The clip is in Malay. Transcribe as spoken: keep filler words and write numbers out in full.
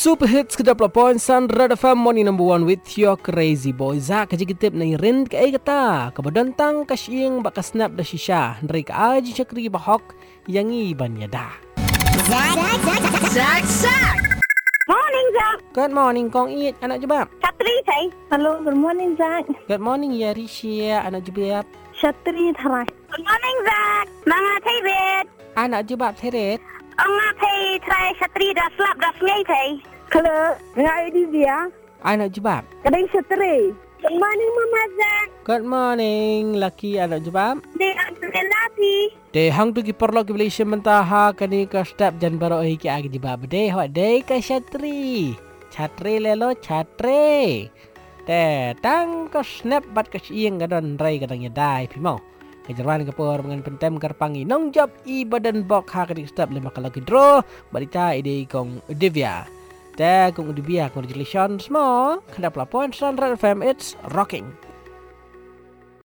Super hits ke dua puluh poin Sunrise F M morning number one with your crazy boy Zak kaji kitip na irin ka ay kata kabadantang kasying baka snap da shisha dari ka aji cakri bahok yang iban yada. Zak, Zak, Zak, Zak. Morning, Zak. Good morning kong Iit anak jebab. Chatri thầy. Hello, good morning, Zak. Good morning ya Risha anak jebab. Chatri thầy. Good morning, Zak. Mga thầy Việt. Anak jebab Teret. Ông thầy thầy Chatri dah slap dah ngay thầy. Hello, ngai di dia. Anak jebab. Kadang Chatri. Good morning, Mama Zak. Good morning laki anak jebab. Dia ada lati. De hang tu ki perlo ki Malaysia mentaha kani ka step jan baro hi ki agi jebab de ho de ka Chatri. Chatri lelo Chatri. De tang ka snap bat ka sieng gadon rai kadang ya dai pi mau. Kejarwan ke por dengan pentem karpangi nong job i badan bok ha kadik step lima kalau kidro balita ide kong Divya. Da kong Divya congratulations mo. Kada pelapon Sunrise F M it's rocking.